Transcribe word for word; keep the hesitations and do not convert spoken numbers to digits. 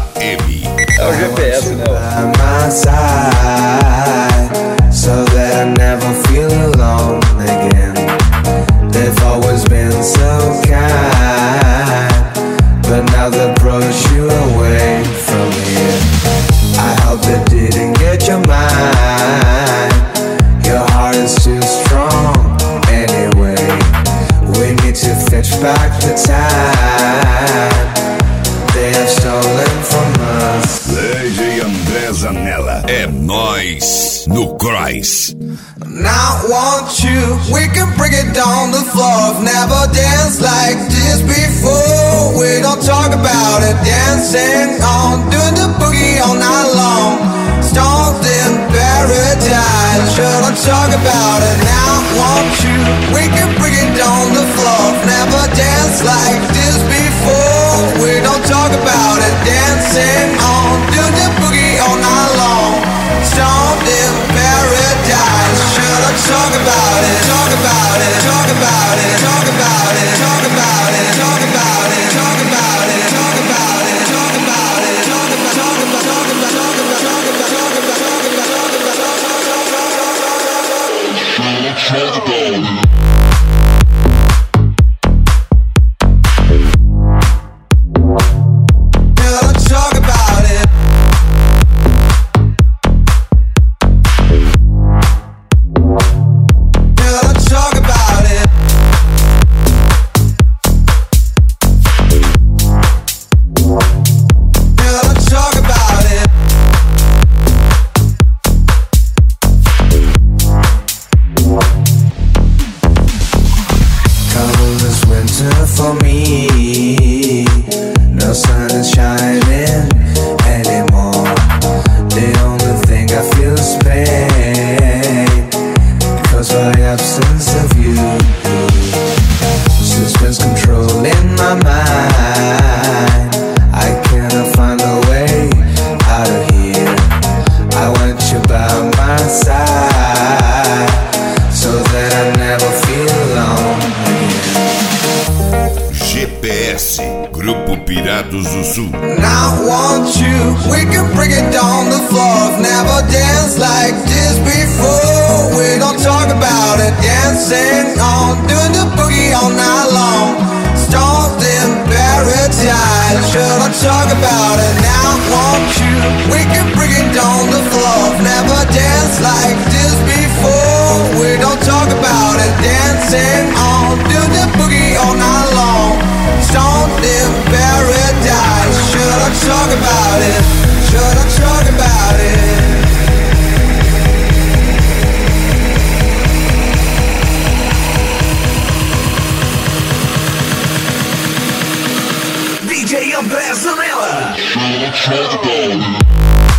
M. É o G P S, né? So that I never feel alone again. They've always been so kind, but now they push you away from here. I hope they didn't get your mind. Your heart is too strong anyway. We need to fetch back the time they have stolen from us. D J André Zanella. É nóis no Cross. Now want you, we can break it down the floor. I've never danced like this before. We don't talk about it, dancing on, doing the boogie all night long. Stoned in paradise, sure don't talk about it. Now want you, we can break it down the floor. I've never danced like this before. We don't talk about it, dancing on, doing the boogie all night long. Stoned in paradise, should I talk about it, talk about it, talk about it, talk about it, talk about it, talk about it, talk about it, talk about it, talk about it, talk about it, talk about talk about talk about talk about talk about talk about talk about talk about for me, no sun is shining anymore. The only thing I feel is pain, because of the absence of you. Suspense controlling my mind, I cannot find a way out of here. I want you by my side, so that I never feel alone again. G P S, Grupo Piratas do Sul. Now want you, we can break it down the floor. I've never danced like this before. We don't talk about it, dancing on, doing the boogie all night long. Stoned in paradise, should I talk about it? Now want you, we can break it down the floor. I've never danced like this before. We don't talk about it, dancing on, doing the boogie all night long. Stoned in paradise, should I talk about it? Should I talk about it? D J André Zanella. Should I talk about it?